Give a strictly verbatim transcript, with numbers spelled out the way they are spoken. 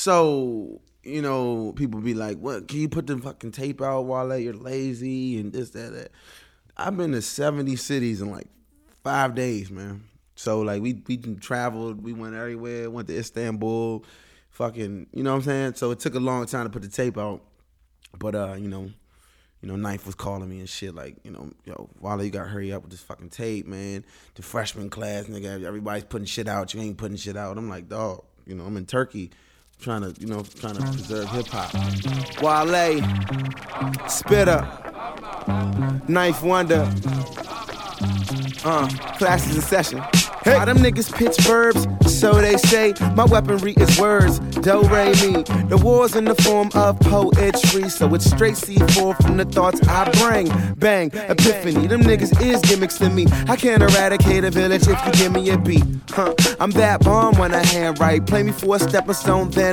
So, you know, people be like, what, can you put the fucking tape out, Wale? You're lazy and this, that, that. I've been to seventy cities in like five days, man. So, like, we we traveled. We went everywhere. Went to Istanbul. Fucking, you know what I'm saying? So it took a long time to put the tape out. But, uh, you know, you know, Knife was calling me and shit like, you know, yo, Wale, you gotta hurry up with this fucking tape, man. The freshman class, nigga, everybody's putting shit out. You ain't putting shit out. I'm like, dog, you know, I'm in Turkey. Trying to, you know, trying to preserve hip hop. Wale, Spitter, Knife Wonder, uh, classes in session. Hey. All them niggas pitch verbs, so they say. My weaponry is words, do, re, mi. The war's in the form of poetry, so it's straight C four from the thoughts I bring. Bang, epiphany, them niggas is gimmicks to me. I can't eradicate a village if you give me a beat. Huh. I'm that bomb when I hand write. Play me for a stepping stone, then